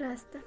Раста.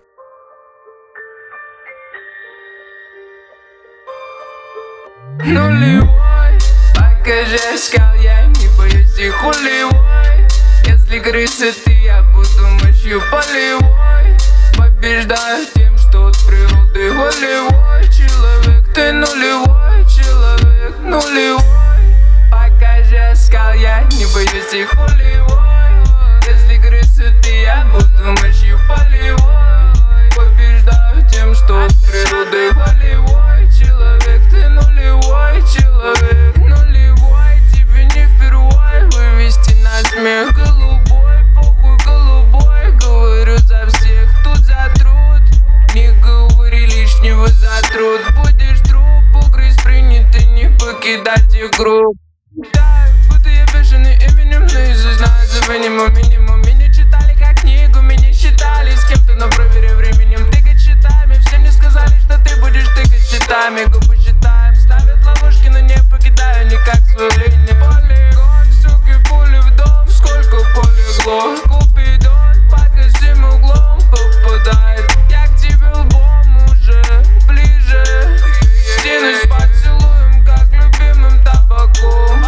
Нулевой, покажи скал, я не боюсь и хулевой. Если крысы ты, я буду мощью полевой. Побеждаю тем, что от природы волевой. Человек, ты нулевой, человек нулевой. Покажи скал, я не боюсь и хулевой. Если крысы ты, я буду мощью полевой. Побеждаю тем, что от природы волевой. Человек, ты нулевой, человек нулевой. Тебе не впервой вывести на смех голубой. Похуй голубой, говорю за всех тут за труд. Не говори лишнего за труд. Будешь труп, угрызть принято, не покидать игру. Да, будто я бешеный именем, наизусть знаю за минимум. Меня читали как книгу, меня считали с кем-то, но проверяй временем. Тыкать счетами, всем мне сказали, что ты будешь тыкать счетами. Губы считаем, ставят ловушки, но не покидаю никак свою линию. Полигон, суки, пули в дом, сколько полегло. Купидон, под косым углом попадает. Я к тебе лбом уже ближе. Тянусь поцелуем, как любимым табаком.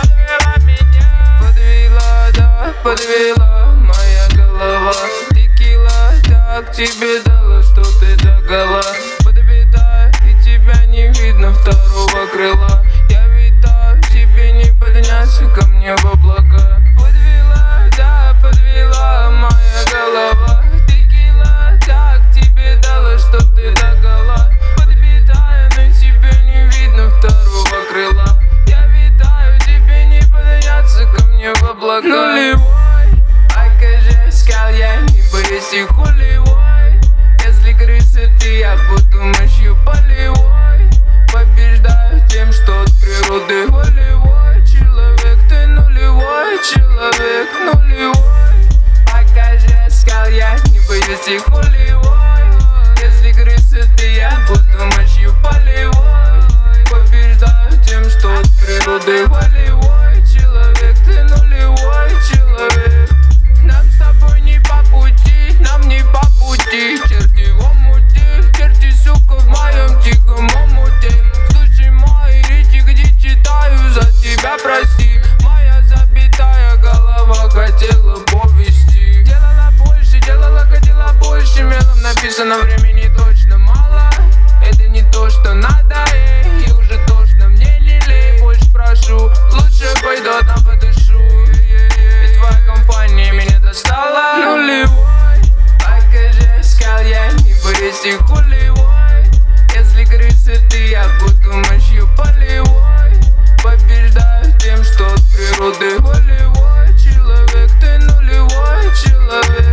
Подвела моя голова. Текила так тебе дала, что ты догола. Подбитая, и тебя не видно второго крыла. Я витаю, тебе не подняться ко мне в облака. Подвела, да, подвела моя голова. Текила так тебе дала, что ты догола. Подбитая, но тебе не видно второго крыла. Я витаю, тебе не подняться ко мне в облака. Нулевой, покажи скал, я не боюсь и хулевой. Если крысы ты, я буду мощью полевой. Побеждаю тем, что от природы волевой. Человек, ты нулевой, человек нулевой. Покажи скал, я не боюсь и хулевой. Если крысы ты, я буду мощью полевой. Побеждаю тем, что от природы волевой. Человек, ты нулевой, человек. Нам с тобой не по пути, нам не по пути. Черти в омуте, черти, сука, в моем тихом омуте. Слушай мои речи, где читаю, за тебя прости. Моя забитая голова хотела повести. Делала, хотела больше. Мелом написано, времени точно мало. Это не то, что надо, и уже точно мне не лей. Больше прошу, лучше пойду одна подышу. И твоя компания меня достала. Нулевой, покажи скал, я не боюсь и хулевой. Если крысы ты, я буду мощью полевой. Побеждаю тем, что от природы волевой. Человек, ты нулевой, человек